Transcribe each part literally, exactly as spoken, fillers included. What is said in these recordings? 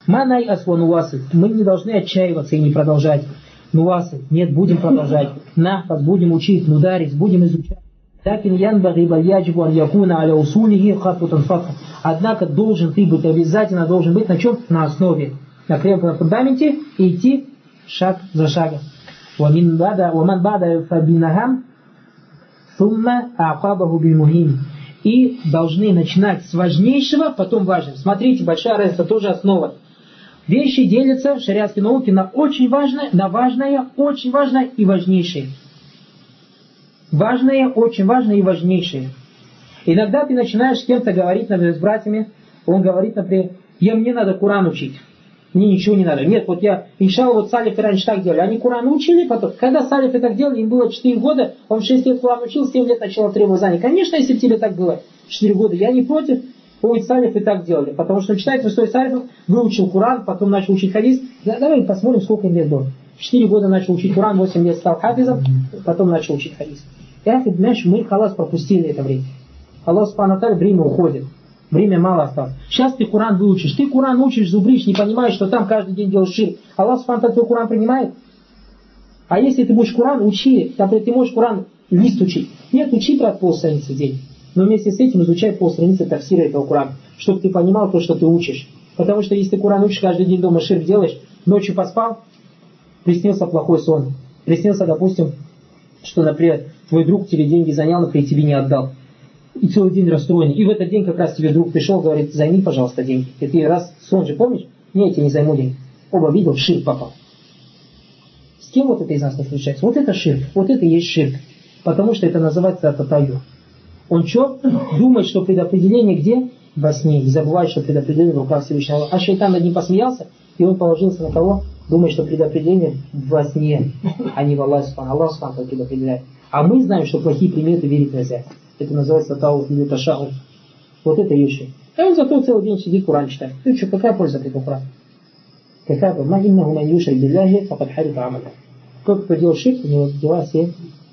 Манай асвануасы. Мы не должны отчаиваться и не продолжать. Нуасы. Нет, будем продолжать. Нахфаз, будем учить. Нударис, будем изучать. Однако должен ты быть, обязательно должен быть на чем? На основе. На крепком фундаменте и идти шаг за шагом. И должны начинать с важнейшего, потом важным. Смотрите, большая разница, тоже основа. Вещи делятся в шариатской науке на очень важное, на важное, очень важное и важнейшее. Важное, очень важное и важнейшее. Иногда ты начинаешь с кем-то говорить, например, с братьями, он говорит, например, я, мне надо Куран учить. Мне ничего не надо. Нет, вот я, иншалла, вот салифы раньше так делали. Они Куран учили, потом, когда салифы так делали, им было четыре года, он в шесть лет Куран учил, в семь лет начал требовать знаний. Конечно, если тебе так было, четыре года, я не против, ой, салифы так делали. Потому что он читает в истории салифов, выучил Куран, потом начал учить хадис. Давай посмотрим, сколько им лет было. В четыре года начал учить Куран, восемь лет стал хафизом, потом начал учить хадис. Я, знаешь, мы халас пропустили это время. Аллах субхану ва тааля, время уходит. Время мало осталось. Сейчас ты Куран выучишь. Ты Куран учишь, зубришь, не понимаешь, что там каждый день делаешь ширк. Аллах субхану ва тааля твой Куран принимает. А если ты будешь Куран, учи. Например, ты можешь Куран лист учить. Нет, учи брат полстраницы в день. Но вместе с этим изучай полстраницы тафсира этого Курана. Чтобы ты понимал то, что ты учишь. Потому что если ты Куран учишь, каждый день дома ширк делаешь, ночью поспал, приснился плохой сон. Приснился, допустим, что, например, твой друг тебе деньги занял, например, тебе не отдал. И целый день расстроен. И в этот день как раз тебе друг пришел, говорит, займи, пожалуйста, деньги. И ты раз сон же помнишь? Не, я тебе не займу деньги. Оба видел, в ширк попал. С кем вот это из нас не случается? Вот это ширк. Вот это и есть ширк. Потому что это называется татаю. Он что? Думает, что предопределение где? Во сне. И забывает, что предопределение в руках Всевышнего. А шайтан над ним посмеялся, и он положился на кого? Думает, что предопределение во сне, а не в Аллахе. Аллах сам предопределяет. А мы знаем, что плохие приметы верить нельзя. Это называется тауф или ташауф. Вот это есть. А он зато целый день сидит, Куран читает. Ты что, какая польза от этого Курана? Какая польза? Ма иннаху ман юшрик билляхи факад харита амаля. Тот, кто делает ширк, у него дела все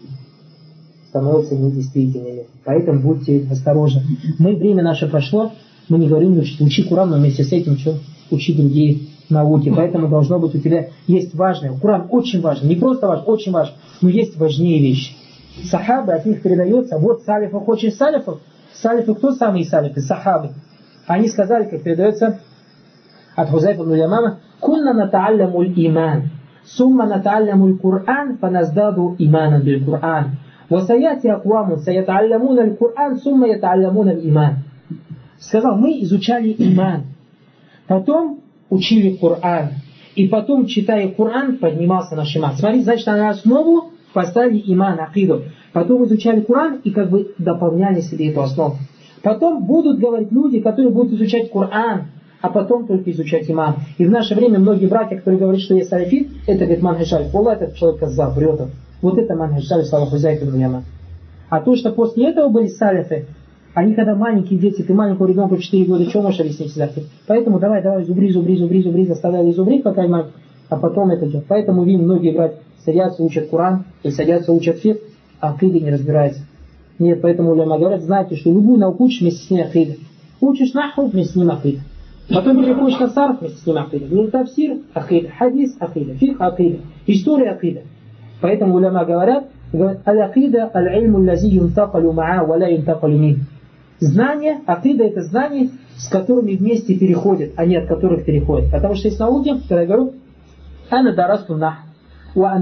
становятся недействительными. Поэтому будьте осторожны. Мы, время наше прошло, мы не говорим, учи, учи Куран, но вместе с этим что? Учи другие науки. Поэтому должно быть у тебя есть важное. Куран очень важен. Не просто важен, очень важен. Но есть важнее вещи. Сахабы, от них передается, вот салифов, хочешь салифов? Салифы, кто самые салифы? Сахабы. Они сказали, как передается от Хузайфа ибн Ямама, «Кунна натаалляму л-иман, сумма натаалляму л-Кур'ан, фаназдаду иманан биль-Кур'ан, васаяти аквамун, саятааллямуна л-Кур'ан, сумма ятааллямуна л-иман». Сказал, мы изучали иман, потом учили Кур'ан, и потом, читая Кур'ан, поднимался наш иман. Смотрите, значит, на основу поставили иман, акиду. Потом изучали Кур'ан и как бы дополняли себе эту основу. Потом будут говорить люди, которые будут изучать Кур'ан, а потом только изучать иман. И в наше время многие братья, которые говорят, что есть салифит, это говорит манхадж салиф. Аллах, этот человек казав, врет. Вот это манхадж салиф, слава Хузайф ибн Яман. А то, что после этого были салифы, они когда маленькие дети, ты маленького ребенка четыре года, что можешь объяснить всегда? Поэтому давай, давай, зубри, зубри, зубри, зубри, заставляй зубрить, пока имам, а потом это идет. Поэтому видим, многие братья садятся, учат Кур'ан, и садятся, учат фикх, а акиды не разбираются. Нет, поэтому уляма говорят, знаете, что любую науку учишь вместе с ней акиды. Учишь наху, вместе с ним акиды. Потом переходишь на сарф, вместе с ним акиды. Ну, тафсир, акида, хадис, акида, фикх, акида, история, акида. Поэтому уляма говорят, аль-акида, аль-ильму лази юнтакалю маа, валя юнтакалю мин. Знание, акида это знание, с которыми вместе переходят, а не от которых переходят. Потому что есть науки, когда я говорю, ана дарасту наху. Я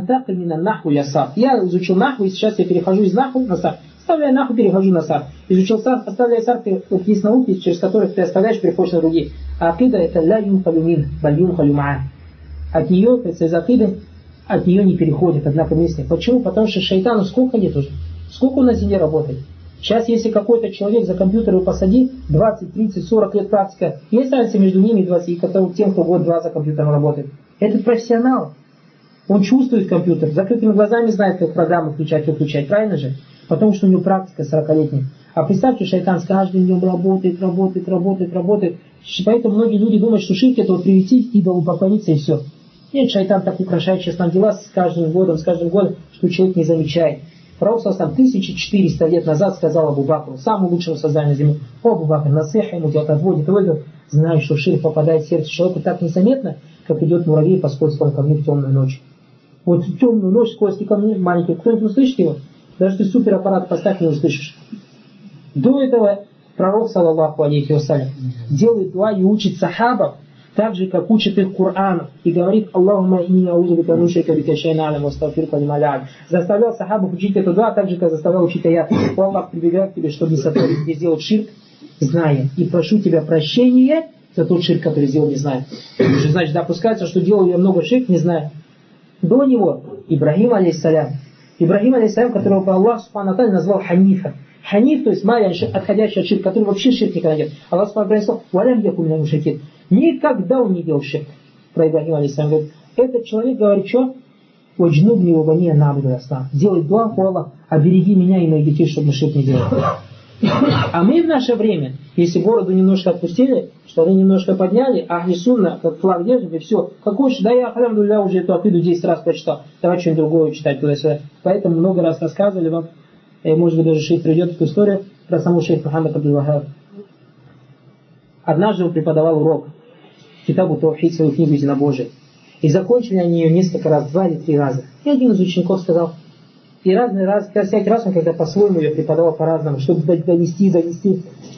изучил наху, и сейчас я перехожу из наху на сарф. Оставляю наху, перехожу на сарф. Изучил сарф, оставляю сарф, вот есть науки, через которых ты оставляешь, переходишь на другие. А акида это ля юнхалю мин, баль юнхалю маа. От нее, из акиды, от нее не переходит, однако вместе. Почему? Потому что шайтану сколько лет уже? Сколько он на земле работает? Сейчас, если какой-то человек за компьютер его посадит, двадцать, тридцать, сорок лет практика, есть разница между ними и двадцать, и тем, кто год-два за компьютером работает. Это профессионал. Он чувствует компьютер, закрытыми глазами знает, как программу включать, выключать, правильно же? Потому что у него практика сорокалетняя. А представьте, шайтан с каждым днем работает, работает, работает, работает. Поэтому многие люди думают, что ширк это вот прийти, идолу поклониться и все. Нет, шайтан так украшает честно дела с каждым годом, с каждым годом, что человек не замечает. Пророк там тысяча четыреста лет назад сказал Абу Бакру, самому лучшему созданию земли: «О, Абу Бакр, насыха ему делать, отводит, отводит». знай, что ширк попадает в сердце человека так незаметно, как идет муравей по скользкому камню в темную ночь. Вот в темную ночь скользкий камни маленький. Кто-нибудь услышит его? Даже ты супераппарат поставь, не услышишь. До этого пророк, саллаллаху алейхи вассалям, делает дуа и учит сахабов, так же, как учит их Корану, и говорит: Аллахумма инни аузу бика мин ширки бика шай'ан а'лам ва астагфирука лима ла а'лам. Заставлял сахабов учить эту дуа, так же, как заставлял учить аят: О Аллах, прибегаю к тебе, чтобы не сотворить, не сделать ширк, зная, и прошу тебя прощения за тот ширк, который сделал, не зная. Уже, значит, допускается, что делал я много ширк, не зная. До него Ибрахим алейхиссалям, Ибрахим алейхиссалям, которого Аллах субхану ва тааля назвал Ханифа. Ханиф, то есть Мария, отходящий от ширка, который вообще ширк никогда нет. Аллах субхану ва тааля сказал: «Валям яку миналь мушрикин». Никогда он не делал ширк. Про Ибрахима алейхиссалям говорит: этот человек говорит, что? «Ваджнубни ва бани ан на'буда аль-аснам». Делай дуа, о Аллах, обереги меня и моих детей, чтобы мы ширк не делали. А мы в наше время, если бороду немножко отпустили, штаны немножко подняли, ахли сунна, как флаг держим, и все. Какой же, да я, алхамдулилля, уже эту акиду десять раз прочитал. Давай что-нибудь другое читать туда-сюда. Поэтому много раз рассказывали вам, и, может быть, даже шейх придет эту историю про самого шейха Мухаммада Абдул-Ваххаба. Однажды он преподавал урок Китабу Таухид, свою книгу единобожия. И закончили они ее несколько раз, два или три раза. И один из учеников сказал, и разный раз, всякий раз он когда по-своему ее преподавал по-разному, чтобы донести, донести.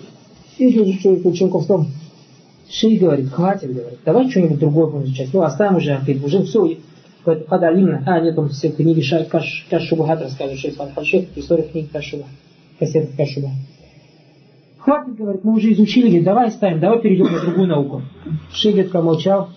И что учеников в том, шейх говорит: хватит, говорит, давай что-нибудь другое будем изучать. Ну, оставим уже акид, уже все. Подалимно. А, нет, он все книги Каш Шубхат рассказывает, шейх Фальшейх, история книги Каш Шубхат. Кассета Каш Шубхат. Хватит, говорит, мы уже изучили, говорит, давай ставим, давай перейдем на другую науку. Шейх, говорит, промолчал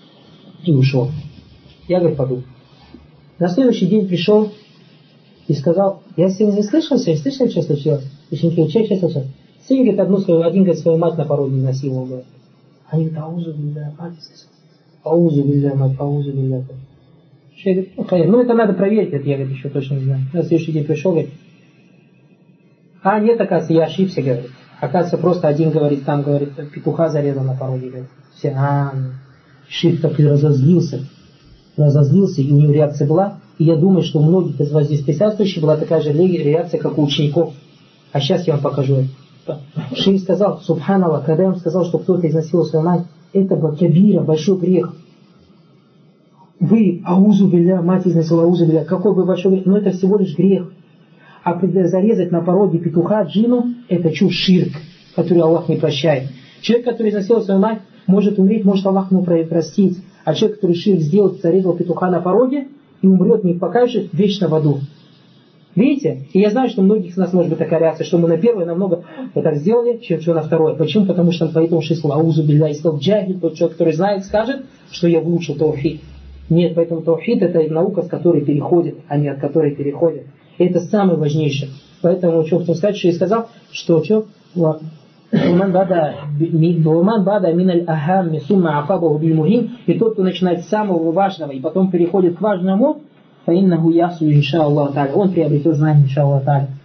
и ушел. Я, говорит, подумал. На следующий день пришел и сказал: я сегодня не слышал, сегодня слышал, что случилось? Ученики учат, что случилось? Сегодня, говорит, одну свою, один, говорит, свою мать на пороге не насиловал, говорит. Они говорят: аузу билля, мать, аузу билля, мать, аузу билля. Шейх говорит: ну это надо проверить, это я, говорит, еще точно не знаю. На следующий день пришел, говорит: а нет, оказывается, я ошибся, говорит. Оказывается, просто один, говорит, там, говорит, петуха зарезал на пороге, говорит. Все, а, шейх так и разозлился, разозлился, и у него реакция была. И я думаю, что у многих из вас здесь присутствующих была такая же реакция, как у учеников. А сейчас я вам покажу это. Шейх сказал: субханаллах, когда я вам сказал, что кто-то изнасиловал свою мать, это кабира, большой грех. Вы, аузу билля, мать изнасиловала, аузу билля, какой бы большой грех, но это всего лишь грех. А зарезать на пороге петуха джину, это чушь, ширк, который Аллах не прощает. Человек, который изнасиловал свою мать, может умереть, может Аллах ему простить. А человек, который ширк сделал, зарезал петуха на пороге и умрет, не покаявшись, вечно в аду. Видите? И я знаю, что у многих из нас может быть такая реакция, что мы на первое намного вот так сделали, чем что на второе. Почему? Потому что поэтому шейх сказал: аузу билля, и сказал: джахиль, тот человек, который знает, скажет, что я выучил таухид. Нет, поэтому таухид — это наука, с которой переходит, а не от которой переходит. И это самое важнейшее. Поэтому, что хотел сказать, что я сказал, что что? «Уман бада миналь ахамми сумма афабаху биль мухим». И тот, кто начинает с самого важного и потом переходит к важному, фаиннаху ясу иншаллаху та'аля, он приобретет знание иншаллаху та'аля.